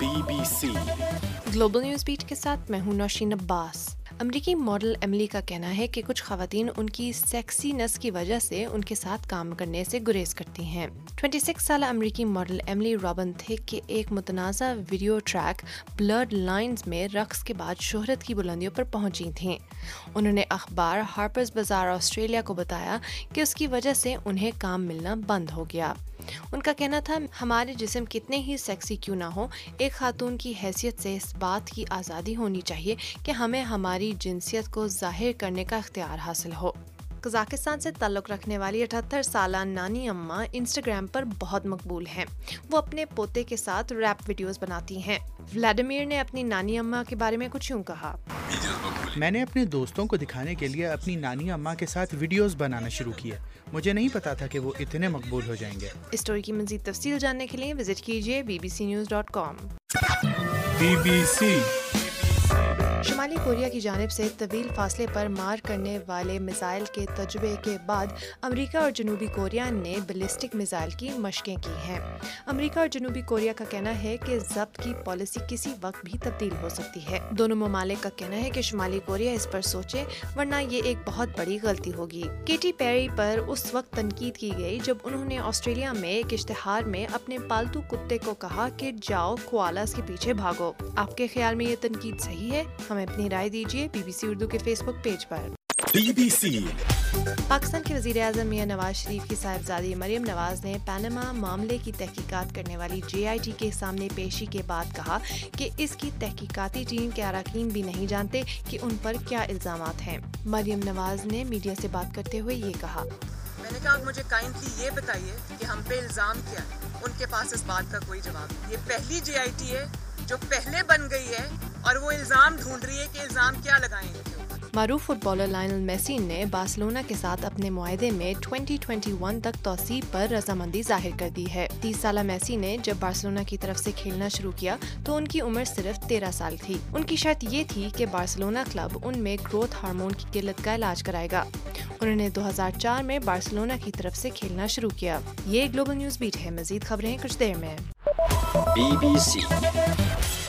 BBC global news beat के साथ मैं हूं नौशीन अब्बास। अमरीकी मॉडल एमिली का कहना है कि कुछ ख़वातीन उनकी सेक्सीनेस की वजह से उनके साथ काम करने से गुरेज करती हैं। 26 साल अमरीकी मॉडल एमिली रॉबिन थिक के एक मुतनाज़ा वीडियो ट्रैक ब्लड लाइन्स में रक्स के बाद शोहरत की बुलंदियों पर पहुंची थीं। उन्होंने अखबार हार्पर्स बाजार ऑस्ट्रेलिया को बताया कि उसकी वजह से उन्हें काम मिलना बंद हो गया। उनका कहना था, हमारे जिस्म कितने ही सेक्सी क्यों ना हो, एक खातून की हैसियत से इस बात की आज़ादी होनी चाहिए कि हमें हमारी जिनसियत को जाहिर करने का इख्तियार हासिल हो। कजाकिस्तान से ताल्लुक़ रखने वाली 78 साला नानी अम्मा इंस्टाग्राम पर बहुत मकबूल हैं। वो अपने पोते के साथ रैप वीडियोस बनाती हैं। व्लादिमीर ने अपनी नानी अम्मा के बारे में कुछ यूँ कहा। मैंने अपने दोस्तों को दिखाने के लिए अपनी नानी अम्मा के साथ वीडियोस बनाना शुरू किया। मुझे नहीं पता था कि वो इतने मकबूल हो जाएंगे। इस स्टोरी की मज़ीद तफसील जानने के लिए विजिट कीजिए bbcnews.com। BBC शुमाली कोरिया की जानिब से तवील फासले पर मार करने वाले मिसाइल के तजुर्बे के बाद अमेरिका और जनूबी कोरिया ने बैलिस्टिक मिसाइल की मशकें की हैं। अमेरिका और जनूबी कोरिया का कहना है कि जब्त की पॉलिसी किसी वक्त भी तब्दील हो सकती है। दोनों ममालिक का कहना है कि शुमाली कोरिया इस पर सोचे, वरना ये एक बहुत बड़ी गलती होगी। केटी पेरी पर उस वक्त तनकीद की गई जब उन्होंने ऑस्ट्रेलिया में एक इश्तिहार में अपने पालतू कुत्ते को कहा कि जाओ कोआलास के पीछे भागो। आपके ख्याल में ये तनकीद सही है? हमें अपनी राय दीजिए BBC उर्दू के फेसबुक पेज पर। BBC पाकिस्तान के वज़ीर-ए-आज़म मियां नवाज शरीफ की साहिबजादी मरियम नवाज ने पनामा मामले की तहकीकात करने वाली JIT के सामने पेशी के बाद कहा कि इसकी तहकीकाती टीम के अरकान भी नहीं जानते कि उन पर क्या इल्ज़ामात हैं। मरियम नवाज ने मीडिया से बात करते हुए ये कहा, मैंने कहा मुझे काइंडली ये बताइए कि हम पे इल्ज़ाम क्या है। उनके पास इस बात का कोई जवाब नहीं। ये पहली JIT है जो पहले बन गई है और वो इल्ज़ाम ढूंढ रही है कि इल्ज़ाम क्या लगाएंगे। मारूफ फुटबॉलर लायनल मेसी ने बार्सिलोना के साथ अपने मुआहदे में 2021 तक तौसीब पर रजामंदी जाहिर कर दी है। 30 साला मेसी ने जब बार्सिलोना की तरफ से खेलना शुरू किया तो उनकी उम्र सिर्फ 13 साल थी। उनकी शर्त ये थी कि बार्सिलोना क्लब उनमें ग्रोथ हार्मोन की किल्लत का इलाज कराएगा। उन्होंने 2004 में बार्सिलोना की तरफ से खेलना शुरू किया। ये ग्लोबल न्यूज़ बीट है। मजीद खबरें कुछ देर में। BBC